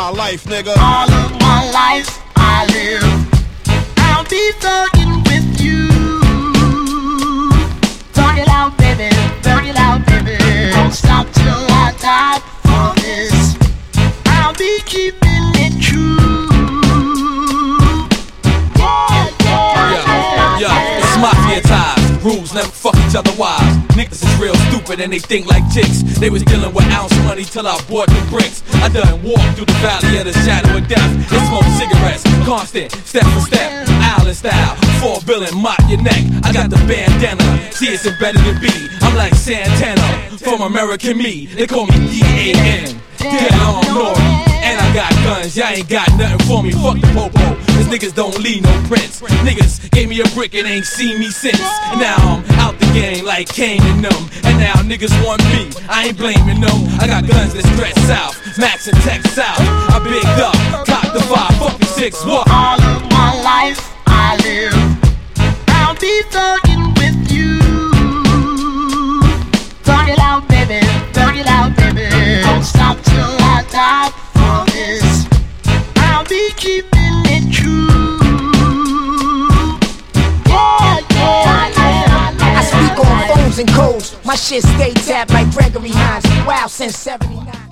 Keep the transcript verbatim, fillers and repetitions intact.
my life, nigga. All of my life I live. I'll be thugging with you. Turn it out, baby. Turn it out, baby. Don't stop till I die for this. I'll be keeping it true. Yeah, yeah, yeah, yeah. It's mafia ties. Rules never fuck each other wise. Niggas is real stupid and they think like chicks. They was dealing with ounce money till I bought the bricks. I done walked through the valley of the shadow of death and smoked cigarettes, constant, step for step, island style. Four billion, mop your neck. I got the bandana. See, it's embedded in B. I'm like Santana from American Me. They call me D A N. Dead on Nori. And I got guns, y'all ain't got nothing for me. Fuck the popo, cause niggas don't leave no prints. Niggas gave me a brick and ain't seen me since. And now I'm out the game like Kane and them. And now niggas want me, I ain't blaming them. I got guns that stretch south, Max and Tech South. I bigged up, cocked the five, fuck the six, what? All of my life I live. I'll be thugging with you. Turn it out, baby. Turn it out, baby. Don't stop till I die for this. I'll be keeping it true. Yeah, yeah, yeah. I speak on phones and codes. My shit stay tapped like Gregory Hines. Wow, since seventy-nine.